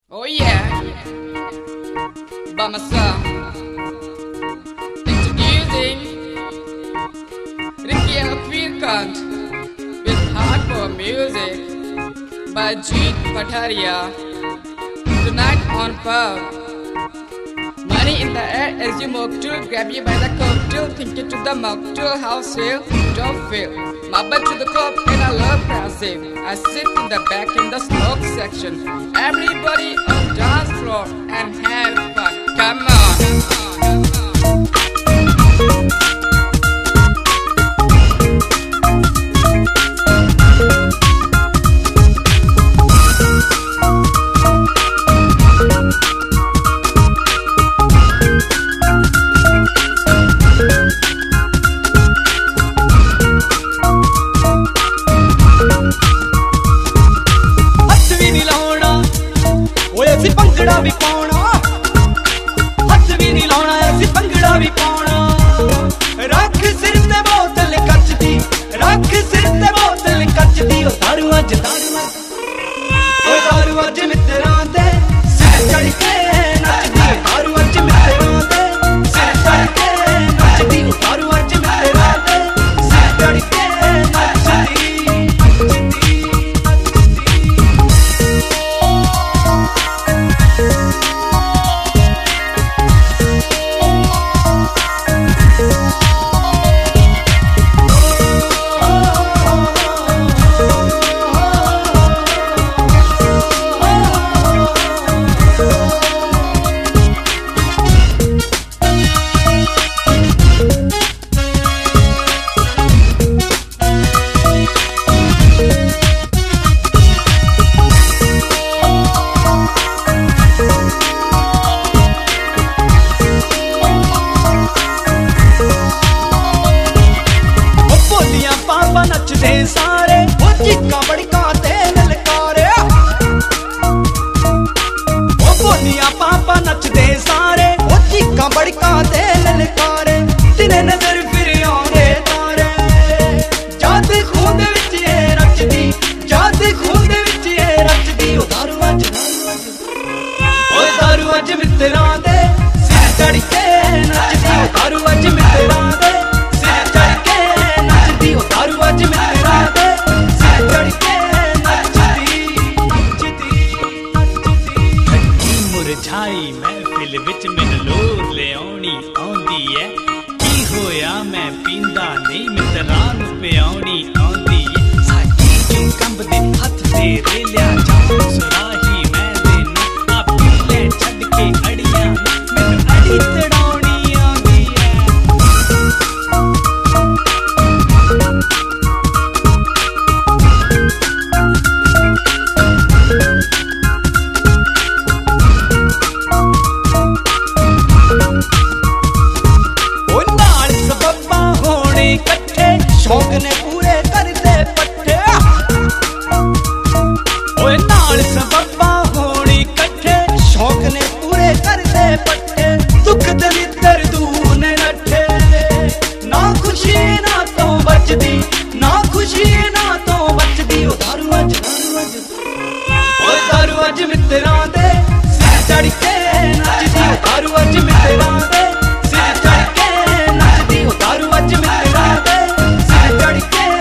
Oh yeah, by myself. Introducing Ricky Alquicant with hardcore music by Jeet Pataria. Tonight on Pub. Money in the air as you move to grab you by the cocktail, think it to the mocktail, house sale, don't feel. My butt to the club and I love prancing. I sit in the back in the smoke section. Everybody on dance floor and have fun. Come on. Bhangra भी पाना हथ भी नहीं लाना ऐसी भंगड़ा भी पाना रख सिर ते बोतल कच दी रख सिर ते बोतल कच दी ओ दारू अज मित्तरां दे सिर चढ़ के नचदी दारू अज मित्तरां दे सिर चढ़ के नचदी दारू अज मित्तरां दे सिर चढ़ के नचदी नचदे सारे वो चिक्का बड़का ते ललकारे वो बोलियां पापा नचदे सारे वो चिक्का बड़का ते ललकारे तिने नजर फिर आउंदे तारे जाद खून दे विच ए रचदी जाद खून दे विच ए रचदी ओ दारू अज मित्तरां दे सिर चढ़ के नचदी ओ दारू अज मित्तरां दे सिर चढ़ के नचदी ओ दारू अज मित्तरां दे सिर चढ़ के नचदी खट्टी मुरझाई महफिल विच मैनू लोर ले आउणी आउंदी है की होया मैं पींदा नहीं मित्तरां नूं पिआउणी आउंदी है साडी क्यों कंबदे हत्थ ते रेलिया जाऊं सुराही मैं देना आ पीले छड्ड के अड़ियां मैनू अड़ी तड़ाउणी आउंदी है शौक ने पूरे कर दे पट्टे ओए नाल सबब्बा होनी कट्ठे शौक ने पूरे कर दे पट्टे दुख दलिद्दर दूर ने नट्ठे ना खुशी ना तो बचदी ना खुशी ना तो बचदी ओ दारू अज मित्तरां दे सिर चढ़ के नचदी ओ दारू अज मित्तरां दे सिर चढ़ के नचदी ओ दारू अज मित्तरां दे सिर चढ़ के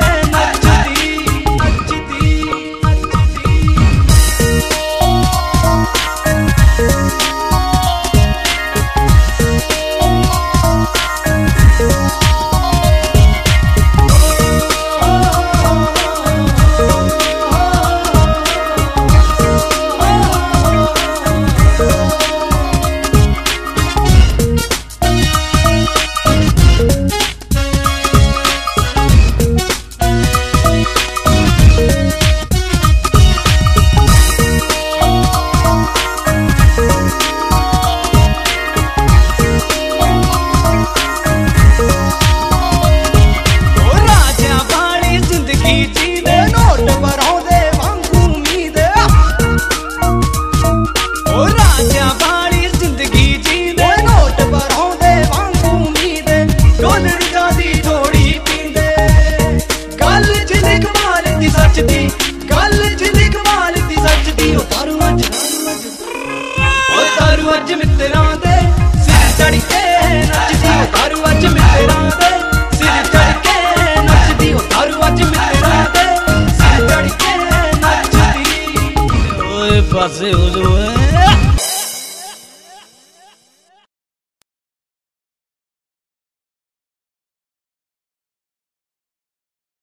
दारू अज मित्तरां दे सिर चढ़ के नचदी ओ दारू अज मित्तरां दे सिर चढ़ के नचदी ओ दारू अज मित्तरां दे सिर चढ़ के नचदी। ओए पासे हो जाओ